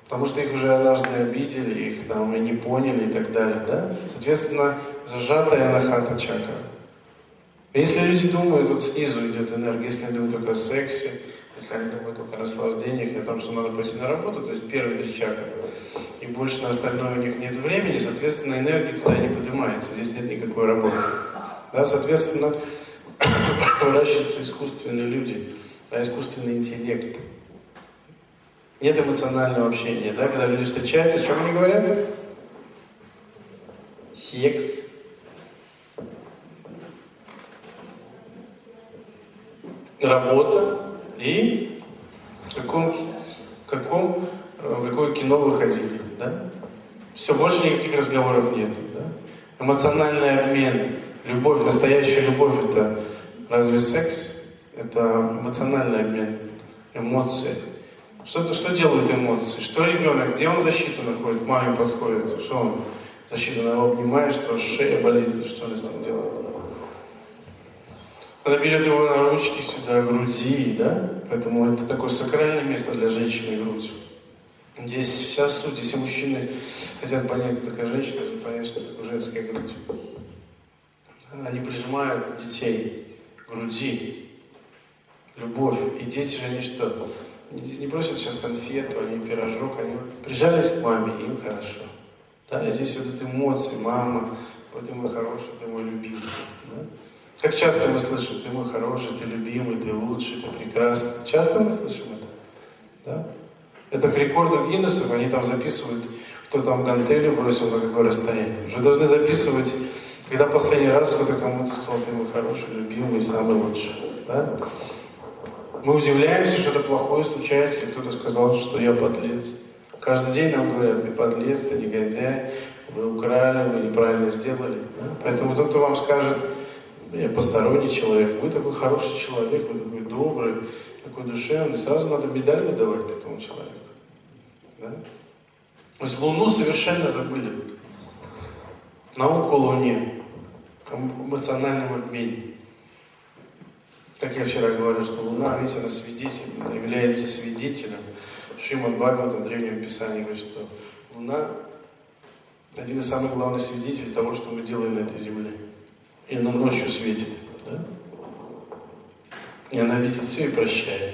Потому что их уже однажды обидели, их там и не поняли и так далее, да? Соответственно, зажатая анахата чакра. Если люди думают, вот снизу идет энергия, если они думают только о сексе, если они думают только о наслаждениях, о том, что надо пойти на работу, то есть первые 3 чакры, и больше на остальное у них нет времени, соответственно, энергия туда не поднимается, здесь нет никакой работы. Да, соответственно, выращиваются искусственные люди, да, искусственный интеллект. Нет эмоционального общения, да, когда люди встречаются, о чем они говорят? Секс. Работа и какое кино вы ходили, да? Все, больше никаких разговоров нет, да? Эмоциональный обмен, любовь, настоящая любовь — это разве секс? Это эмоциональный обмен, эмоции. Что делают эмоции? Что ребенок? Где он защиту находит? К маме подходит. Что он? Защиту, она его обнимает, что шея болит, что она с ним делает? Она берет его на ручки сюда, груди, да? Поэтому это такое сакральное место для женщины, грудь. Здесь вся суть, если мужчины хотят понять, что такая женщина, они понять, что такое женская грудь. Они прижимают детей к груди. Любовь. И дети же они что? Не просят сейчас конфету, они пирожок, они прижались к маме, им хорошо. Да? И здесь вот эти эмоции, мама, вот ты мой хороший, ты мой любимый. Да? Как часто мы слышим, ты мой хороший, ты любимый, ты лучший, ты прекрасный. Часто мы слышим это? Да? Это к рекорду Гиннесса, они там записывают, кто там гантелью бросил на какое расстояние. Уже должны записывать, когда последний раз кто-то кому-то сказал, ты мой хороший, любимый, самый лучший. Да? Мы удивляемся, что это плохое случается, или кто-то сказал, что я подлец. Каждый день нам говорят, ты подлец, ты негодяй, вы украли, вы неправильно сделали. Да? Поэтому тот, кто вам скажет, я посторонний человек, вы такой хороший человек, вы такой добрый, такой душевный, сразу надо медаль выдавать этому человеку. Да? То есть Луну совершенно забыли. Науку о Луне, в эмоциональном обмене. Как я вчера говорил, что Луна, видите, она свидетель, она является свидетелем. Шримад Бхагаватам в Древнем Писании говорит, что Луна один из самых главных свидетелей того, что мы делаем на этой Земле. И она ночью светит. Да? И она видит все и прощает.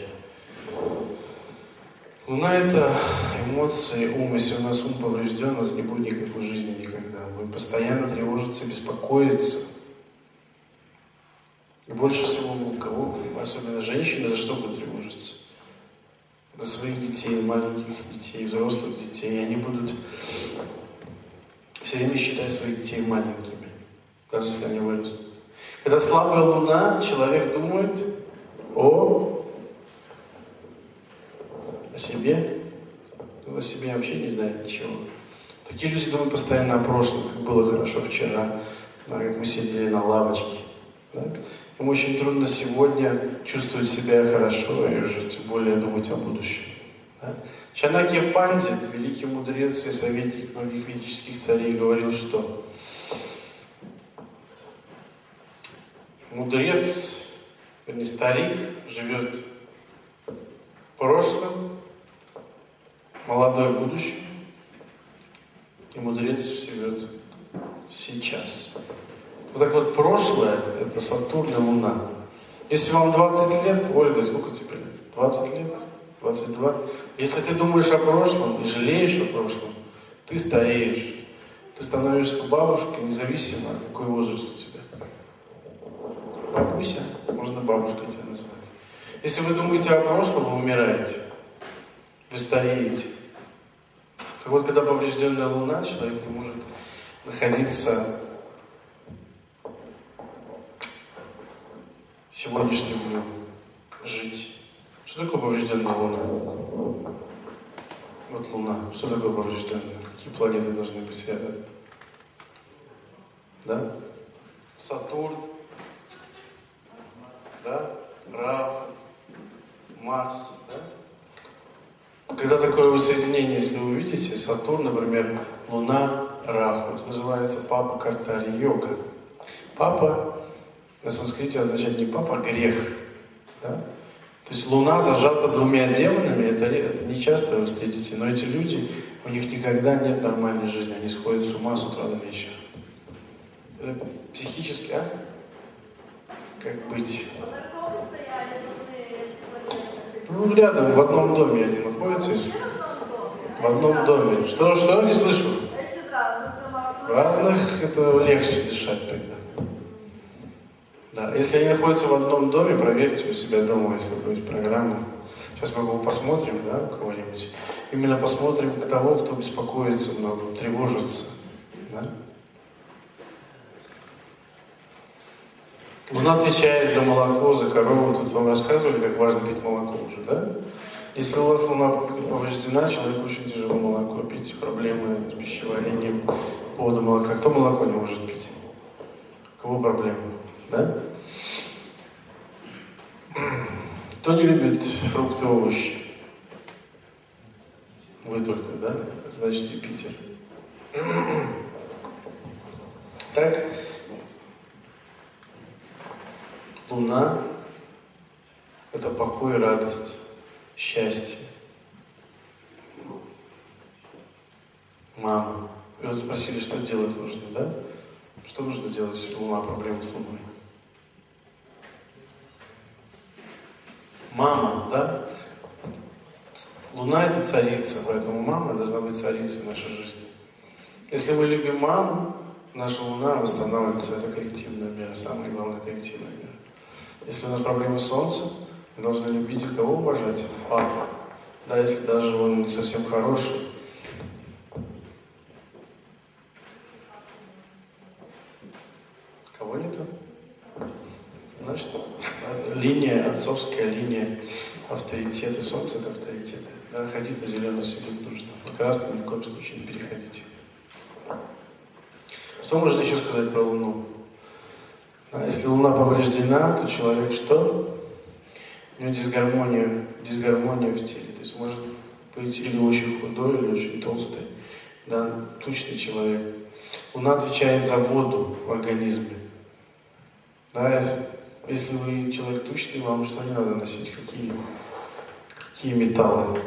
Луна — это эмоции, ум. Если у нас ум поврежден, у нас не будет никакой жизни никогда. Будем постоянно тревожиться, беспокоиться. И больше всего у кого, особенно женщины, за что будут тревожиться? За своих детей, маленьких детей, взрослых детей. И они будут все время считать своих детей маленькими, даже если они вырастут. Когда слабая Луна, человек думает о себе, он о себе вообще не знает ничего. Такие люди думают постоянно о прошлом, как было хорошо вчера, да, как мы сидели на лавочке. Да? Им очень трудно сегодня чувствовать себя хорошо и уже тем более думать о будущем. Да? Чанакья Пандит, великий мудрец и советник многих ведических царей, говорил, что мудрец, не старик, живет прошлым, молодой будущим, и мудрец живет сейчас. Вот так вот, прошлое — это Сатурн и Луна. Если вам 20 лет, Ольга, сколько тебе лет? 20 лет? 22? Если ты думаешь о прошлом и жалеешь о прошлом, ты стареешь. Ты становишься бабушкой, независимо, какой возраст у тебя. Бабуся, можно бабушкой тебя назвать. Если вы думаете о прошлом, вы умираете. Вы стареете. Так вот, когда поврежденная Луна, человек не может находиться сегодняшним днем, жить. Что такое поврежденная Луна? Вот Луна. Что такое поврежденная? Какие планеты должны быть рядом? Да? Сатурн. Да? Раху. Марс. Да? Когда такое воссоединение, если вы увидите, Сатурн, например, Луна, Раху, это называется папа Картари йога. Папа на санскрите означает не папа, а грех. Да? То есть Луна зажата двумя демонами, это не часто вы встретите, но эти люди, у них никогда нет нормальной жизни, они сходят с ума с утра до вечера. Это психически, а? Как быть? Ну, рядом, в одном доме они находятся, если... В одном доме. Что? Не слышу. В разных это легче дышать тогда. Да. Если они находятся в одном доме, проверьте у себя дома, если будет программа. Сейчас мы его посмотрим, да, у кого-нибудь. Именно посмотрим того, кто беспокоится много, тревожится. Да? Луна отвечает за молоко, за корову. Тут вам рассказывали, как важно пить молоко уже, да? Если у вас Луна повреждена, человеку очень тяжело молоко пить, проблемы с пищеварением, поводу молока. Кто молоко не может пить? У кого проблемы? Да? Кто не любит фрукты и овощи? Вы только, да? Значит, и Питер. Так, Луна — это покой, радость, счастье. Мама. Вы вот спросили, что делать нужно, да? Что нужно делать, если Луна, проблема с Луной? Мама, да? Луна — это царица, поэтому мама должна быть царицей в нашей жизни. Если мы любим маму, наша Луна восстанавливается. Это коллективная мера, самая главная коллективная мера. Если у нас проблемы с Солнцем, мы должны любить и кого уважать? Папу. Да, если даже он не совсем хороший. Кого нету? Значит, линия, отцовская линия авторитета. Солнце — это авторитет. Да, ходить на зеленый свет нужно. На красный ни в коем случае не переходите. Что можно еще сказать про Луну? А если Луна повреждена, то человек что? У него дисгармония в теле. То есть может быть или очень худой, или очень толстый, да, тучный человек. Луна отвечает за воду в организме. Да, если вы человек тучный, вам что не надо носить? Какие металлы?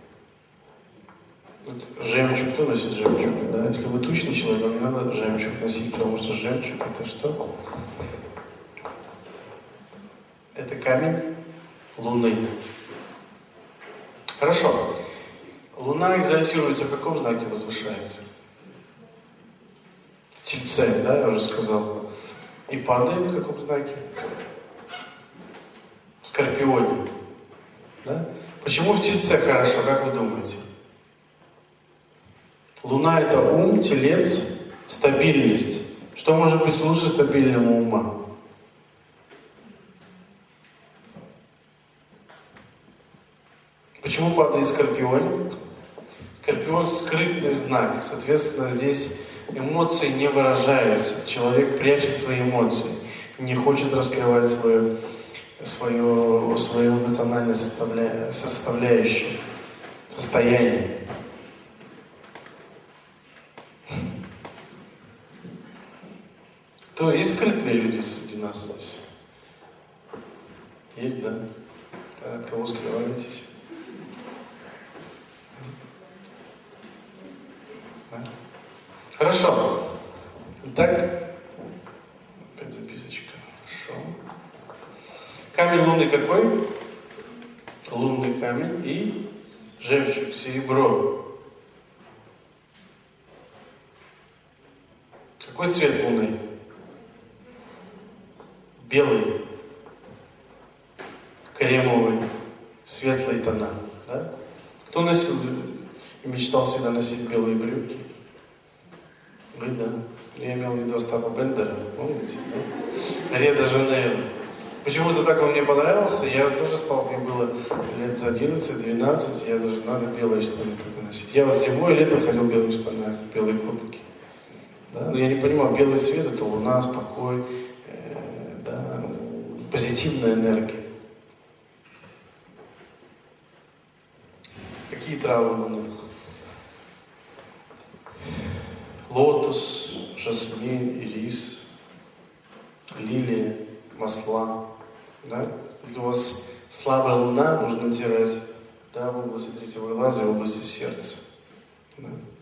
Вот жемчуг, кто носит жемчуг? Да? Если вы тучный человек, вам не надо жемчуг носить, потому что жемчуг — это что? Это камень Луны. Хорошо. Луна экзальтируется, в каком знаке возвышается? В Тельце, да, я уже сказал. И падает в каком знаке? В Скорпионе. Да? Почему в Тельце хорошо, как вы думаете? Луна — это ум, телец, стабильность. Что может быть лучше стабильного ума? Почему падает Скорпион? Скорпион — скрытный знак. Соответственно, здесь эмоции не выражаются. Человек прячет свои эмоции, не хочет раскрывать свою эмоциональное составляющее, состояние. Кто есть скрытные люди среди нас здесь? Есть, да? От кого скрываетесь? Да? Хорошо. Итак, опять записочка. Хорошо. Камень Луны какой? Лунный камень и жемчуг, серебро. Какой цвет Луны? Белый, кремовый, светлые тона. Да? Кто носил и мечтал всегда носить белые брюки? Вы, да. Я имел в виду Остапа Бендера, помните? Да? Рио де Жанейро. Почему-то так он мне понравился, я тоже стал, мне было лет 11-12, я даже надо белые штаны носить. Я вот зимой и летом ходил в белых штанах, в белой куртке. Да? Но я не понимал, белый цвет — это луна, покой, да, позитивная энергия. Какие травы луны? Лотос, жасмин, ирис, лилия, масла. Да? Если у вас Слабая луна нужно натирать, да, в области третьего глаза и в области сердца. Да.